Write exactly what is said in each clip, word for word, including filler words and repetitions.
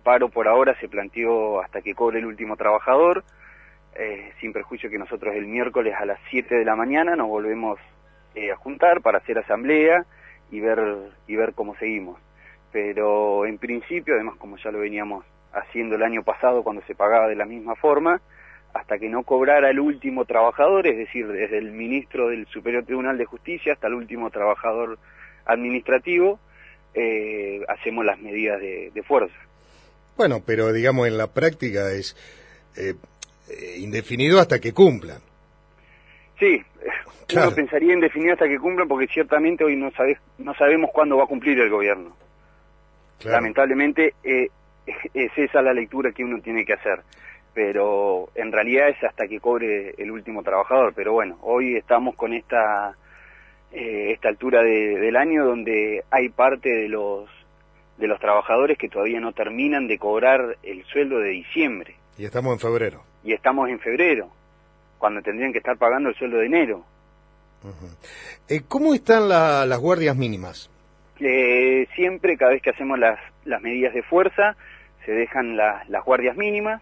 paro por ahora se planteó hasta que cobre el último trabajador, eh, sin perjuicio que nosotros el miércoles a las siete de la mañana nos volvemos eh, a juntar para hacer asamblea y ver, y ver cómo seguimos. Pero en principio, además como ya lo veníamos haciendo el año pasado cuando se pagaba de la misma forma, hasta que no cobrara el último trabajador, es decir, desde el ministro del Superior Tribunal de Justicia hasta el último trabajador administrativo, eh, hacemos las medidas de, de fuerza. Bueno, pero digamos en la práctica es eh, eh, indefinido hasta que cumplan. Sí, claro. Uno pensaría indefinido hasta que cumplan porque ciertamente hoy no, sabe, no sabemos cuándo va a cumplir el gobierno. Claro. Lamentablemente eh, es esa la lectura que uno tiene que hacer, pero en realidad es hasta que cobre el último trabajador. Pero bueno, hoy estamos con esta eh, esta altura de, del año donde hay parte de los de los trabajadores que todavía no terminan de cobrar el sueldo de diciembre. Y estamos en febrero. Y estamos en febrero, cuando tendrían que estar pagando el sueldo de enero. Uh-huh. eh, ¿Cómo están la, las guardias mínimas? Eh, siempre, cada vez que hacemos las, las medidas de fuerza, se dejan la, las guardias mínimas,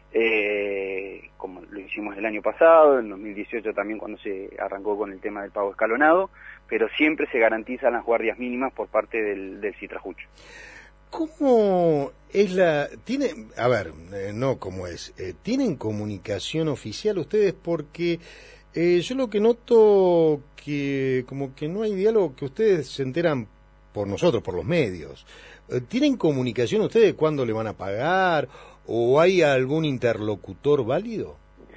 eh, como lo hicimos el año pasado, en dos mil dieciocho también cuando se arrancó con el tema del pago escalonado, pero siempre se garantizan las guardias mínimas por parte del, del Citrajucho. ¿Cómo es la... tiene, a ver, eh, no cómo es, eh, ¿tienen comunicación oficial ustedes? Porque eh, yo lo que noto que como que no hay diálogo, que ustedes se enteran por nosotros, por los medios. ¿Tienen comunicación ustedes cuándo le van a pagar? ¿O hay algún interlocutor válido?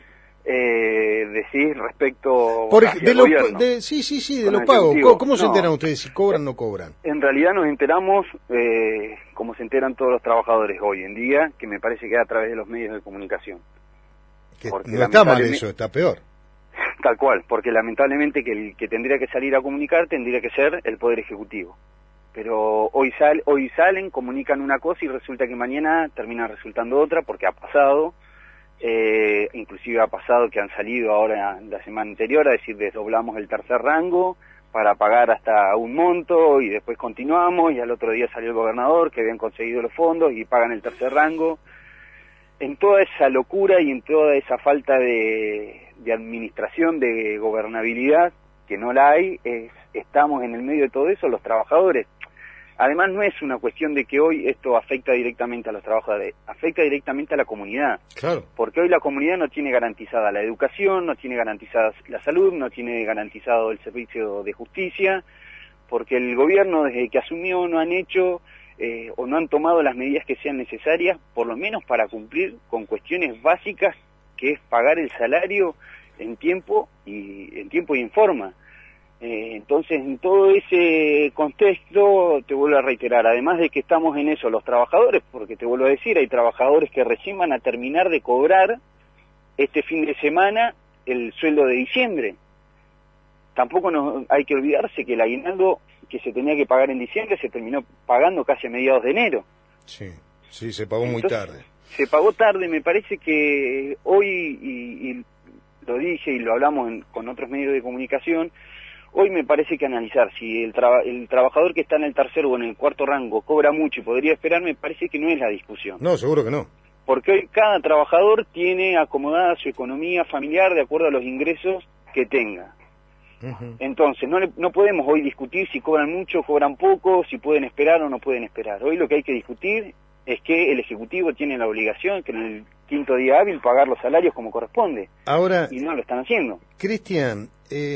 Eh, decís respecto por, hacia de el lo, gobierno. de, sí, sí, sí, de Con los el pagos. Ejecutivo. ¿Cómo, cómo se No. enteran ustedes si cobran o no cobran? En realidad nos enteramos eh, como se enteran todos los trabajadores hoy en día, que me parece que es a través de los medios de comunicación. Que Porque no está mal eso, está peor. Tal cual, porque lamentablemente que el que tendría que salir a comunicar tendría que ser el Poder Ejecutivo. Pero hoy sal, hoy salen, comunican una cosa y resulta que mañana termina resultando otra, porque ha pasado, eh, inclusive ha pasado que han salido ahora la semana anterior a decir desdoblamos el tercer rango para pagar hasta un monto y después continuamos, y al otro día salió el gobernador que habían conseguido los fondos y pagan el tercer rango. En toda esa locura y en toda esa falta de, de administración, de gobernabilidad, que no la hay, es, estamos en el medio de todo eso, los trabajadores. Además no es una cuestión de que hoy esto afecta directamente a los trabajadores, afecta directamente a la comunidad. Claro. Porque hoy la comunidad no tiene garantizada la educación, no tiene garantizada la salud, no tiene garantizado el servicio de justicia, porque el gobierno desde que asumió no han hecho eh, o no han tomado las medidas que sean necesarias, por lo menos para cumplir con cuestiones básicas, que es pagar el salario en tiempo y en tiempo y en forma. Eh, entonces, en todo ese contexto, te vuelvo a reiterar, además de que estamos en eso los trabajadores, porque te vuelvo a decir, hay trabajadores que recién van a terminar de cobrar este fin de semana el sueldo de diciembre. Tampoco nos, hay que olvidarse que el aguinaldo que se tenía que pagar en diciembre se terminó pagando casi a mediados de enero. Sí, sí, se pagó Entonces, muy tarde. Se pagó tarde, me parece que hoy, y, y lo dije y lo hablamos en, con otros medios de comunicación, hoy me parece que analizar si el, traba, el trabajador que está en el tercer o en el cuarto rango cobra mucho y podría esperar, me parece que no es la discusión. No, seguro que no. Porque hoy cada trabajador tiene acomodada su economía familiar de acuerdo a los ingresos que tenga. Uh-huh. Entonces, no, le, no podemos hoy discutir si cobran mucho o cobran poco, si pueden esperar o no pueden esperar. Hoy lo que hay que discutir es que el Ejecutivo tiene la obligación, que en el quinto día hábil, pagar los salarios como corresponde. Ahora, y no lo están haciendo. Cristian, eh,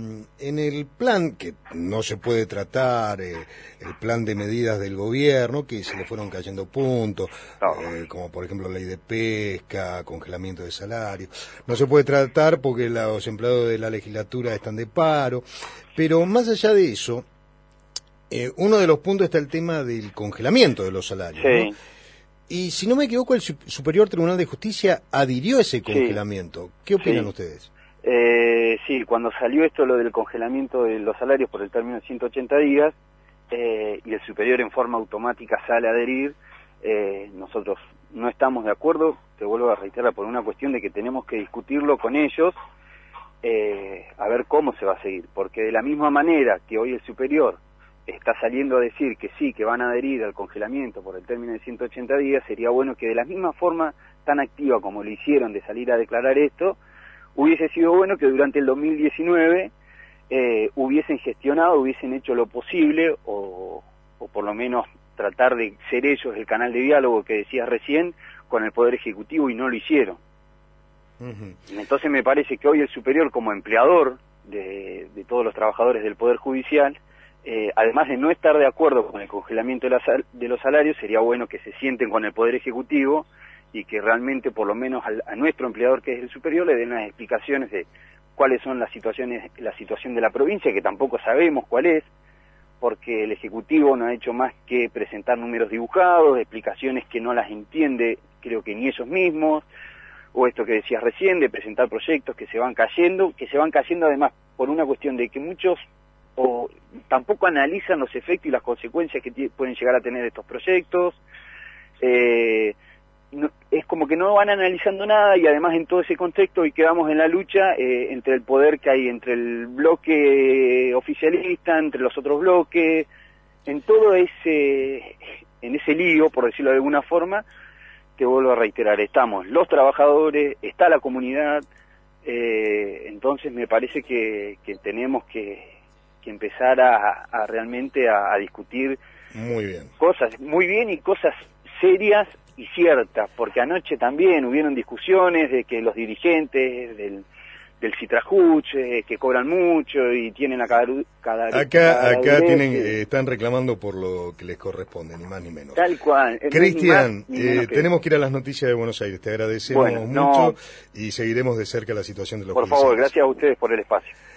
en el plan, que no se puede tratar, eh, el plan de medidas del gobierno, que se le fueron cayendo puntos, no. eh, como por ejemplo ley de pesca, congelamiento de salarios, no se puede tratar porque los empleados de la legislatura están de paro, pero más allá de eso, eh, uno de los puntos está el tema del congelamiento de los salarios, sí. ¿no? Y si no me equivoco, el Superior Tribunal de Justicia adhirió a ese congelamiento. Sí. ¿Qué opinan sí. ustedes? Eh, sí, cuando salió esto lo del congelamiento de los salarios por el término de ciento ochenta días eh, y el superior en forma automática sale a adherir, eh, nosotros no estamos de acuerdo, te vuelvo a reiterar, por una cuestión de que tenemos que discutirlo con ellos, eh, a ver cómo se va a seguir, porque de la misma manera que hoy el superior está saliendo a decir que sí, que van a adherir al congelamiento por el término de ciento ochenta días, sería bueno que de la misma forma tan activa como lo hicieron de salir a declarar esto, hubiese sido bueno que durante el dos mil diecinueve eh, hubiesen gestionado, hubiesen hecho lo posible, o, o por lo menos tratar de ser ellos el canal de diálogo que decías recién con el Poder Ejecutivo, y no lo hicieron. Uh-huh. Entonces me parece que hoy el superior, como empleador de, de todos los trabajadores del Poder Judicial, eh, además de no estar de acuerdo con el congelamiento de, la sal, de los salarios, sería bueno que se sienten con el Poder Ejecutivo y que realmente, por lo menos al, a nuestro empleador, que es el superior, le den las explicaciones de cuáles son las situaciones, la situación de la provincia, que tampoco sabemos cuál es, porque el Ejecutivo no ha hecho más que presentar números dibujados, explicaciones que no las entiende, creo que ni ellos mismos, o esto que decías recién, de presentar proyectos que se van cayendo, que se van cayendo además por una cuestión de que muchos o tampoco analizan los efectos y las consecuencias que pueden llegar a tener estos proyectos. Eh, no, es como que no van analizando nada, y además en todo ese contexto hoy quedamos en la lucha eh, entre el poder que hay entre el bloque oficialista, entre los otros bloques, en todo ese, en ese lío, por decirlo de alguna forma. Te vuelvo a reiterar, estamos los trabajadores, está la comunidad, eh, entonces me parece que, que tenemos que, que empezar a, a realmente a, a discutir muy bien. cosas muy bien y cosas serias y ciertas, porque anoche también hubieron discusiones de que los dirigentes del del Citrajuch, eh, que cobran mucho y tienen la cada, cada acá cada acá tienen eh, están reclamando por lo que les corresponde, ni más ni menos. Tal cual. Cristian, eh, que... tenemos que ir a las noticias de Buenos Aires. Te agradecemos bueno, mucho no... y seguiremos de cerca la situación de los Por judiciales. favor, gracias a ustedes por el espacio.